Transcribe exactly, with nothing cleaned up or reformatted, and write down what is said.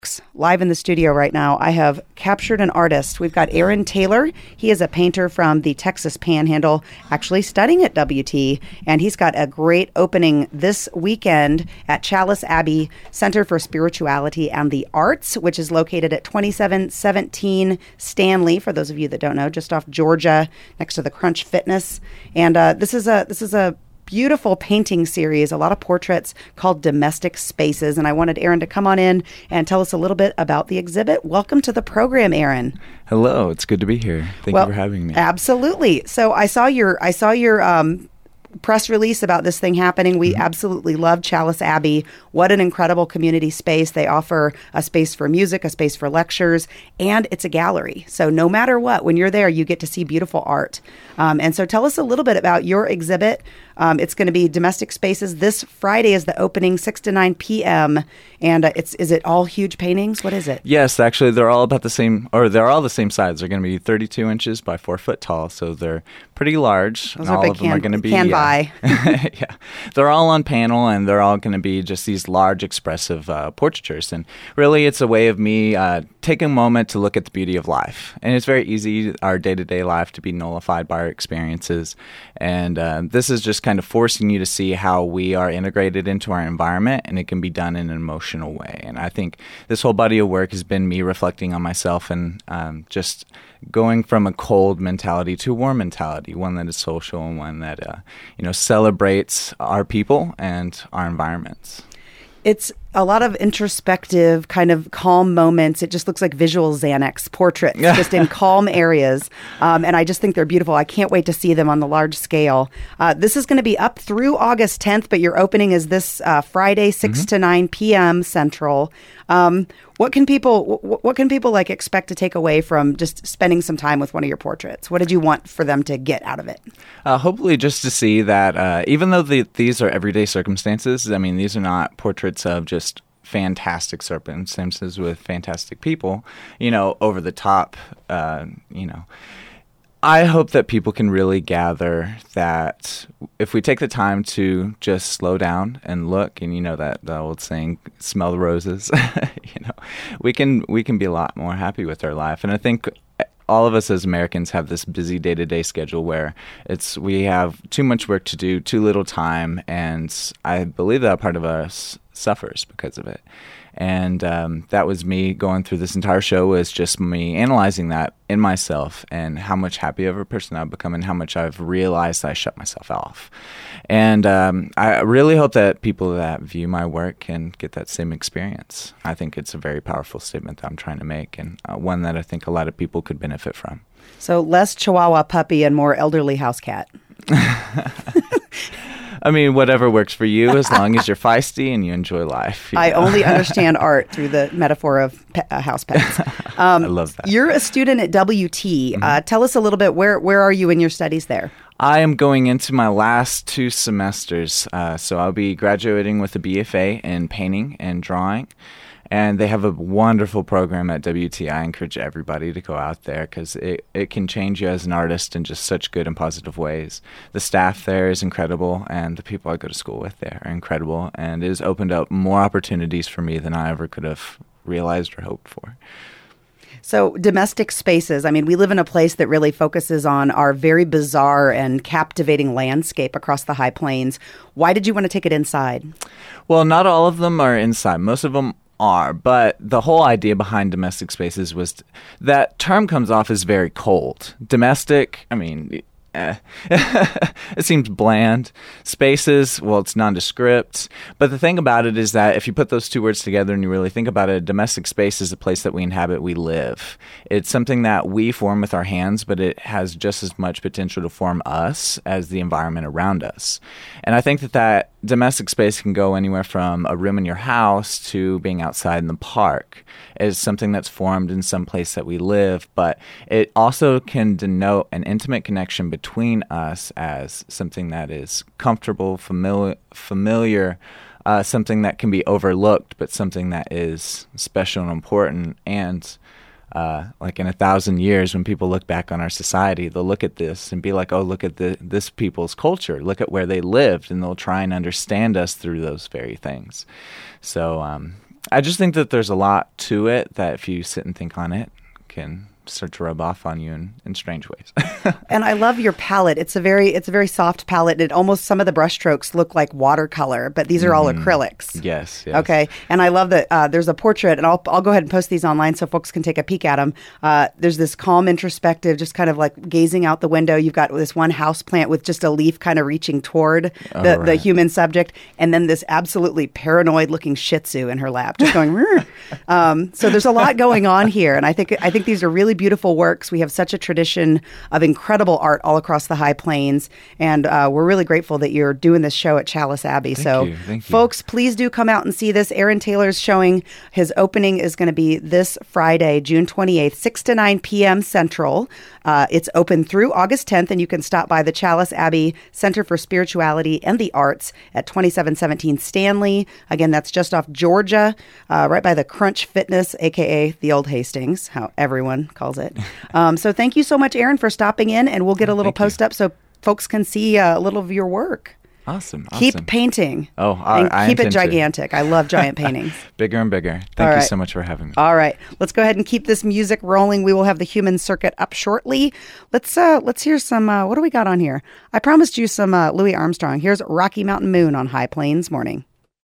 Live in the studio right now, I have captured an artist. We've got Aaron Taylor. He is a painter from the Texas Panhandle, actually studying at W T, and he's got a great opening this weekend at Chalice Abbey Center for Spirituality and the Arts, which is located at twenty-seven seventeen Stanley, for those of you that don't know, just off Georgia, next to the Crunch Fitness. And uh, this is a this is a beautiful painting series, a lot of portraits called Domestic Spaces. And I wanted Aaron to come on in and tell us a little bit about the exhibit. Welcome to the program, Aaron. Hello, it's good to be here. Thank well, you for having me. Absolutely. So I saw your I saw your um, press release about this thing happening. We mm-hmm. absolutely love Chalice Abbey. What an incredible community space. They offer a space for music, a space for lectures, and it's a gallery. So no matter what, when you're there, you get to see beautiful art. Um, and so tell us a little bit about your exhibit. Um, it's going to be Domestic Spaces. This Friday is the opening, six to nine p.m. And uh, it's is it all huge paintings? What is it? Yes, actually, they're all about the same, or they're all the same size. They're going to be thirty-two inches by four foot tall, so they're pretty large. Those and are all big of them can, are going to be can yeah. buy. yeah, they're all on panel, and they're all going to be just these large, expressive uh, portraitures. And really, it's a way of me uh, taking a moment to look at the beauty of life. And it's very easy, our day-to-day life, to be nullified by our experiences. And uh, this is just kind of forcing you to see how we are integrated into our environment, and it can be done in an emotional way. And I think this whole body of work has been me reflecting on myself and um, just going from a cold mentality to a warm mentality, one that is social and one that uh, you know celebrates our people and our environments. It's a lot of introspective, kind of calm moments. It just looks like visual Xanax portraits, just in calm areas. Um, and I just think they're beautiful. I can't wait to see them on the large scale. Uh, this is going to be up through August tenth, but your opening is this uh, Friday, six mm-hmm. to nine p.m. Central. Um, what can people, what, what can people like expect to take away from just spending some time with one of your portraits? What did you want for them to get out of it? Uh, hopefully just to see that uh, even though the, these are everyday circumstances, I mean, these are not portraits of just fantastic circumstances with fantastic people, you know, over the top, uh, you know. I hope that people can really gather that if we take the time to just slow down and look, and you know that the old saying, smell the roses, you know, we can we can be a lot more happy with our life. And I think all of us as Americans have this busy day-to-day schedule where it's we have too much work to do, too little time, and I believe that part of us suffers because of it. And um, that was me going through this entire show, was just me analyzing that in myself and how much happier of a person I've become and how much I've realized I shut myself off. And um, I really hope that people that view my work can get that same experience. I think it's a very powerful statement that I'm trying to make, and uh, one that I think a lot of people could benefit from. So less Chihuahua puppy and more elderly house cat. I mean, whatever works for you, as long as you're feisty and you enjoy life. You I know? only understand art through the metaphor of pe- uh, house pets. Um, I love that. You're a student at W T. Mm-hmm. Uh, tell us a little bit, where where are you in your studies there? I am going into my last two semesters, uh, so I'll be graduating with a B F A in painting and drawing. And they have a wonderful program at W T. I encourage everybody to go out there because it, it can change you as an artist in just such good and positive ways. The staff there is incredible, and the people I go to school with there are incredible. And it has opened up more opportunities for me than I ever could have realized or hoped for. So Domestic Spaces, I mean, we live in a place that really focuses on our very bizarre and captivating landscape across the High Plains. Why did you want to take it inside? Well, not all of them are inside. Most of them are, but the whole idea behind Domestic Spaces was t- that term comes off as very cold. Domestic, I mean, eh. It seems bland. Spaces, well, it's nondescript. But the thing about it is that if you put those two words together and you really think about it, a domestic space is a place that we inhabit, we live. It's something that we form with our hands, but it has just as much potential to form us as the environment around us. And I think that that domestic space can go anywhere from a room in your house to being outside in the park. It's something that's formed in some place that we live, but it also can denote an intimate connection between us as something that is comfortable, familiar, familiar uh, something that can be overlooked, but something that is special and important. And uh, like in a thousand years, when people look back on our society, they'll look at this and be like, oh, look at the, this people's culture. Look at where they lived, and they'll try and understand us through those very things. So um, I just think that there's a lot to it that if you sit and think on it, can start to rub off on you in, in strange ways. And I love your palette. It's a very it's a very soft palette. It almost, some of the brushstrokes look like watercolor, but these are all Mhm. acrylics. Yes, yes. Okay. And I love that uh, there's a portrait, and I'll, I'll go ahead and post these online so folks can take a peek at them. Uh, there's this calm, introspective, just kind of like gazing out the window. You've got this one house plant with just a leaf kind of reaching toward Oh, the, the right. human subject, and then this absolutely paranoid looking Shih Tzu in her lap, just going, "Rrr." um, so there's a lot going on here. And I think, I think these are really beautiful works. We have such a tradition of incredible art all across the High Plains, and uh, we're really grateful that you're doing this show at Chalice Abbey. Thank so, you, thank you. folks, please do come out and see this. Aaron Taylor's showing. His opening is going to be this Friday, June twenty-eighth, six to nine p.m. Central. Uh, it's open through August tenth, and you can stop by the Chalice Abbey Center for Spirituality and the Arts at twenty-seven seventeen Stanley. Again, that's just off Georgia, uh, right by the Crunch Fitness, a k a the Old Hastings, how everyone calls it. Um, so thank you so much, Aaron, for stopping in, and we'll get a little Thank you. post up so folks can see uh, a little of your work. Awesome. Keep awesome. painting. Oh, I- and I keep it intend to. gigantic. I love giant paintings. Bigger and bigger. Thank All you right. so much for having me. All right, let's go ahead and keep this music rolling. We will have the Human Circuit up shortly. Let's uh, let's hear some. Uh, what do we got on here? I promised you some uh, Louis Armstrong. Here's Rocky Mountain Moon on High Plains Morning.